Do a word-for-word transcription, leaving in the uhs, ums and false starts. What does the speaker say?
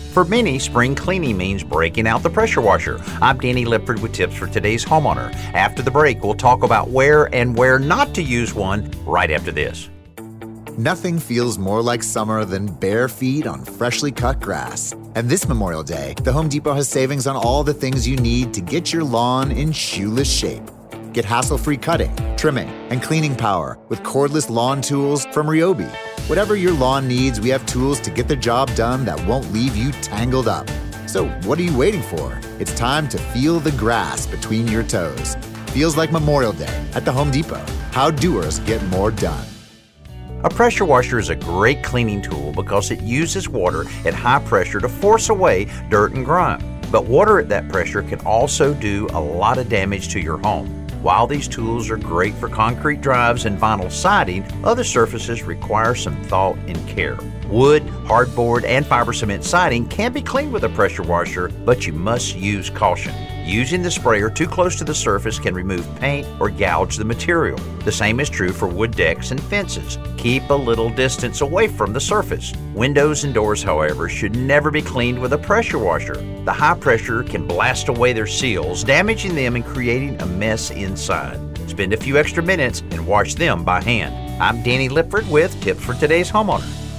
For many, spring cleaning means breaking out the pressure washer. I'm Danny Lipford with tips for today's homeowner. After the break, we'll talk about where and where not to use one right after this. Nothing feels more like summer than bare feet on freshly cut grass. And this Memorial Day, the Home Depot has savings on all the things you need to get your lawn in shoeless shape. Get hassle-free cutting, trimming, and cleaning power with cordless lawn tools from Ryobi. Whatever your lawn needs, we have tools to get the job done that won't leave you tangled up. So what are you waiting for? It's time to feel the grass between your toes. Feels like Memorial Day at the Home Depot. How doers get more done. A pressure washer is a great cleaning tool because it uses water at high pressure to force away dirt and grime. But water at that pressure can also do a lot of damage to your home. While these tools are great for concrete drives and vinyl siding, other surfaces require some thought and care. Wood, hardboard, and fiber cement siding can be cleaned with a pressure washer, but you must use caution. Using the sprayer too close to the surface can remove paint or gouge the material. The same is true for wood decks and fences. Keep a little distance away from the surface. Windows and doors, however, should never be cleaned with a pressure washer. The high pressure can blast away their seals, damaging them and creating a mess inside. Spend a few extra minutes and wash them by hand. I'm Danny Lipford with tips for today's homeowner.